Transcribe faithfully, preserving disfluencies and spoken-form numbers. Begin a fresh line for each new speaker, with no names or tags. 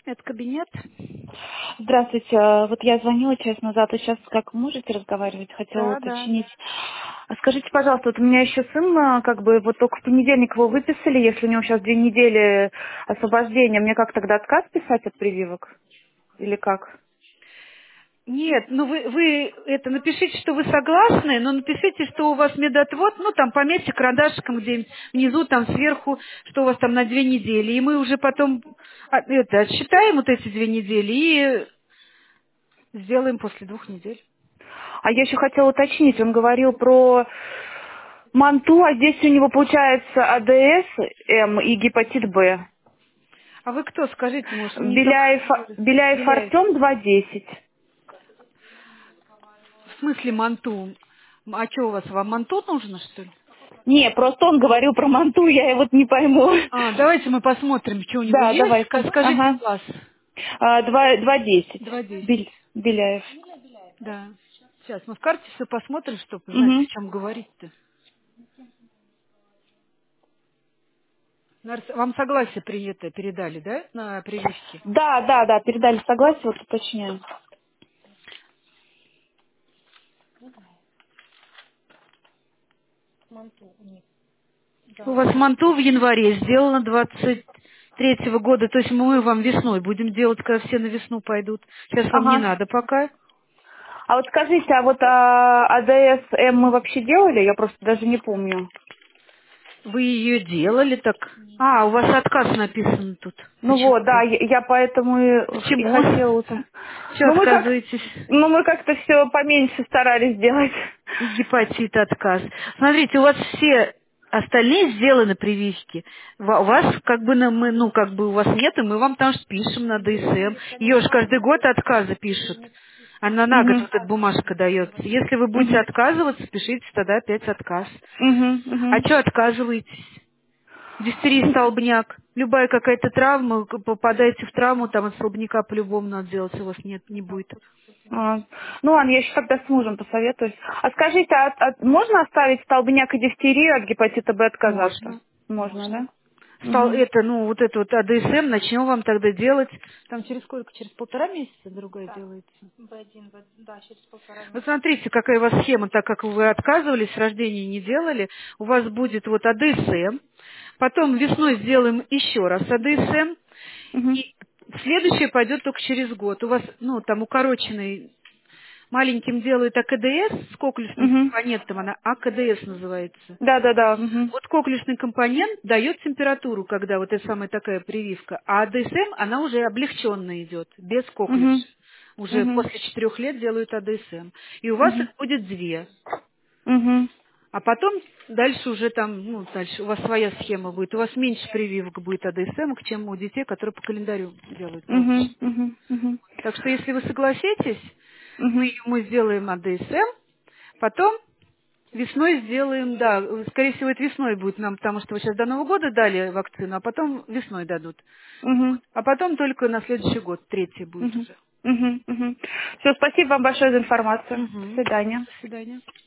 Это кабинет.
Здравствуйте. А, Вот я звонила час назад, а сейчас как можете разговаривать? Хотела
Да, да.
уточнить. А скажите, пожалуйста, вот у меня еще сын, а, как бы, вот только в понедельник его выписали, если у него сейчас две недели освобождения, мне как тогда отказ писать от прививок? Или как?
Нет, ну вы, вы это напишите, что вы согласны, но напишите, что у вас медотвод, ну там пометьте карандашиком где-нибудь внизу, там сверху, что у вас там на две недели. И мы уже потом а, это, отсчитаем вот эти две недели и сделаем после двух недель.
А я еще хотела уточнить, он говорил про манту, а здесь у него получается АДС М и гепатит Б.
А вы кто, скажите, может, не только
Беляев, Беляев
Беляев.
Артем два десять.
В смысле манту? А что у вас, вам манту нужно, что ли?
Не, просто он говорил про манту, я вот не пойму.
А, давайте мы посмотрим, что у него
Да,
есть.
давайте.
Ска- Скажите
Ага.
класс.
А, Два, два десять.
Два десять.
Бель- Беляев.
Да. Сейчас мы в карте все посмотрим, чтобы знать, о
Угу.
чем говорить-то. Нарс- Вам согласие при это передали, да, на прививки?
Да, да, да, передали согласие, вот уточняю.
У вас манту в январе сделано двадцать третьего года, то есть мы вам весной будем делать, когда все на весну пойдут. Сейчас вам не
Ага.
надо пока.
А вот скажите, а вот а, АДС М мы вообще делали? Я просто даже не помню.
Вы ее делали так? А, у вас отказ написан тут
Ну вот, да,
почему-то.
я, я поэтому и, и
Почему?
хотела узнать.
Что
Ну мы как,
отказываетесь?
ну мы как-то все поменьше старались сделать.
И гепатит отказ. Смотрите, у вас все остальные сделаны прививки. Ва- У вас как бы, на- мы, ну, как бы у вас нет, и мы вам там ж пишем на ДСМ. Ее же каждый год отказы пишут. Она на год
Угу.
вот эта бумажка дается. Если вы будете
Угу.
отказываться, пишите тогда опять отказ.
Угу.
А
Угу.
что отказываетесь? Дифтерия, столбняк. Любая какая-то травма, к- попадаете в травму, там от столбняка по-любому надо делать, у вас нет, не будет.
А, ну ладно, я еще тогда с мужем посоветуюсь. А скажите, а, а можно оставить столбняк и дифтерию от гепатита Б отказаться?
Можно,
Можно,
можно.
да?
Стал
Угу.
это, ну, вот это вот АДСМ, начнем вам тогда делать. Там через сколько? Через полтора месяца другая делается? Вот смотрите, какая у вас схема, так как вы отказывались, с рождения не делали, у вас будет вот АДСМ, потом весной сделаем еще раз АДСМ,
Угу.
и следующее пойдет только через год. У вас, ну, там укороченный маленьким делают АКДС с коклюшным
Угу.
компонентом, она АКДС называется.
Да, да, да. Угу.
Вот коклюшный компонент дает температуру, когда вот эта самая такая прививка, а АДСМ, она уже облегченно идет, без коклюша.
Угу.
Уже
Угу.
после четырех лет делают АДСМ. И у вас
Угу.
их будет две.
Угу.
А потом дальше уже там, ну, дальше у вас своя схема будет. У вас меньше прививок будет АДСМ, чем у детей, которые по календарю делают по
Угу.
обычному.
Угу. Угу.
Так что если вы согласитесь, мы,
Угу.
мы сделаем АДСМ, потом весной сделаем, да, скорее всего, это весной будет нам, потому что вы сейчас до Нового года дали вакцину, а потом весной дадут.
Угу.
А потом только на следующий год, третий будет
Угу.
уже.
Угу. Угу. Все, спасибо вам большое за информацию. До
Угу.
свидания.
До свидания.